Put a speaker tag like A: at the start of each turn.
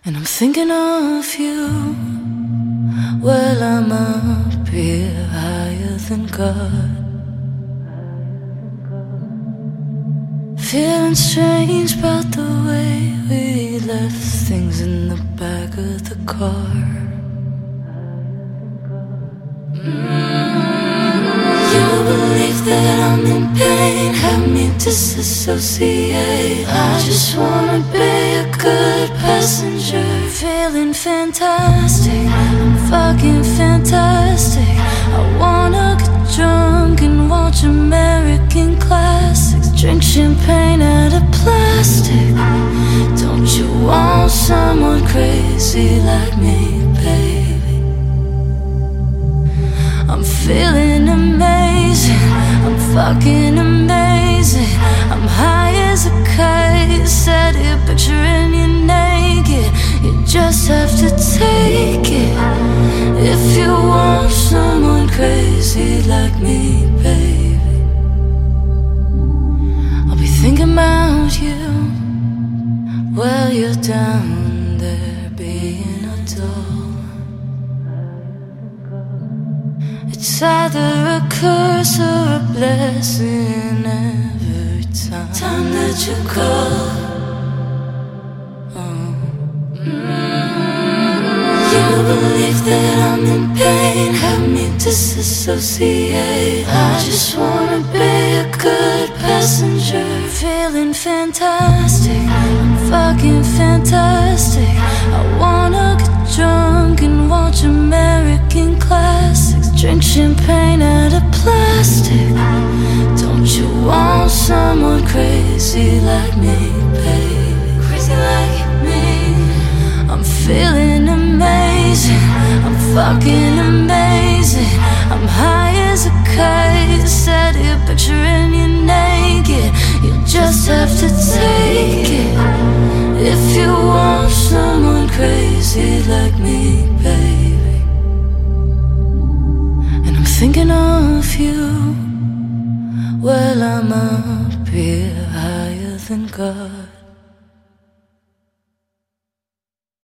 A: And I'm thinking of you. Well, I'm up here higher than God, feeling strange about the way we left things in the back of the car. You believe that I'm in pain, help me disassociate. I just wanna be a good passenger, feeling fantastic, fucking fantastic. I wanna get drunk and watch American classics, drink champagne out of plastic. Don't you want someone crazy like me, baby? I'm feeling amazing, I'm fucking amazing. I'm high as a kite, set here picturing you naked. You just have to take it if you want someone crazy like me, baby. I'll be thinking about you while you're down there being a doll. It's either a curse or a blessing every time that you call. You believe that I'm in pain, help me disassociate. I just wanna be a good passenger, feeling fantastic, fucking fantastic. I wanna get drunk and watch American classics, drink champagne out of plastic. Don't you want someone crazy like me, baby? Crazy like me. I'm feeling amazing, I'm fucking amazing. I'm high as a kite, set here picturing you naked. You just have to take it if you want someone crazy like me, baby. And I'm thinking of you. Well, I'm up here higher than God.